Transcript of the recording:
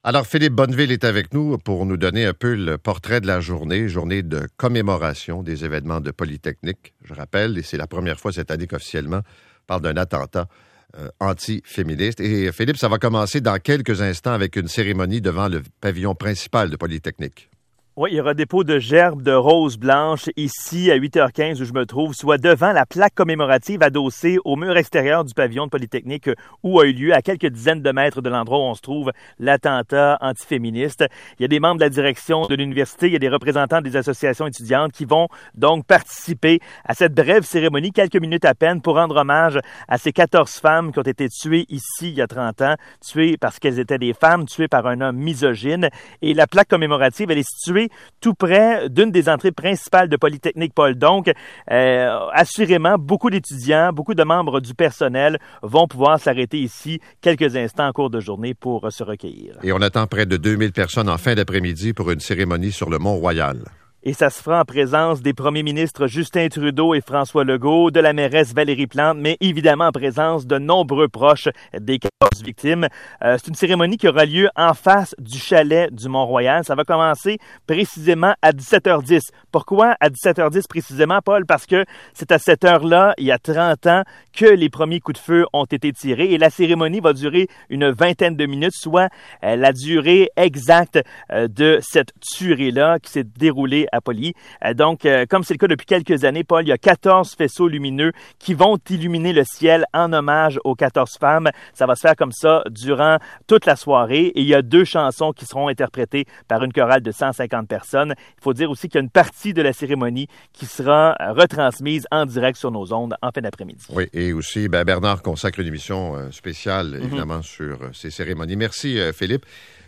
Alors, Philippe Bonneville est avec nous pour nous donner un peu le portrait de la journée de commémoration des événements de Polytechnique. Je rappelle, et c'est la première fois cette année qu'officiellement on parle d'un attentat anti-féministe. Et Philippe, ça va commencer dans quelques instants avec une cérémonie devant le pavillon principal de Polytechnique. Oui, il y aura dépôt de gerbes de roses blanches ici à 8h15 où je me trouve, soit devant la plaque commémorative adossée au mur extérieur du pavillon de Polytechnique où a eu lieu, à quelques dizaines de mètres de l'endroit où on se trouve, l'attentat antiféministe. Il y a des membres de la direction de l'université, il y a des représentants des associations étudiantes qui vont donc participer à cette brève cérémonie, quelques minutes à peine, pour rendre hommage à ces 14 femmes qui ont été tuées ici il y a 30 ans, tuées parce qu'elles étaient des femmes, tuées par un homme misogyne. Et la plaque commémorative, elle est située tout près d'une des entrées principales de Polytechnique Paul. Donc, assurément, beaucoup d'étudiants, beaucoup de membres du personnel vont pouvoir s'arrêter ici quelques instants en cours de journée pour se recueillir. Et on attend près de 2000 personnes en fin d'après-midi pour une cérémonie sur le Mont-Royal. Et ça se fera en présence des premiers ministres Justin Trudeau et François Legault, de la mairesse Valérie Plante, mais évidemment en présence de nombreux proches des 14 victimes. C'est une cérémonie qui aura lieu en face du chalet du Mont-Royal. Ça va commencer précisément à 17h10. Pourquoi à 17h10 précisément, Paul? Parce que c'est à cette heure-là, il y a 30 ans, que les premiers coups de feu ont été tirés et la cérémonie va durer une vingtaine de minutes, soit la durée exacte de cette tuerie-là qui s'est déroulée à Poly. Donc, comme c'est le cas depuis quelques années, Paul, il y a 14 faisceaux lumineux qui vont illuminer le ciel en hommage aux 14 femmes. Ça va se faire comme ça durant toute la soirée et il y a 2 chansons qui seront interprétées par une chorale de 150 personnes. Il faut dire aussi qu'il y a une partie de la cérémonie qui sera retransmise en direct sur nos ondes en fin d'après-midi. Oui, et aussi, Bernard consacre une émission spéciale, évidemment, sur ces cérémonies. Merci, Philippe.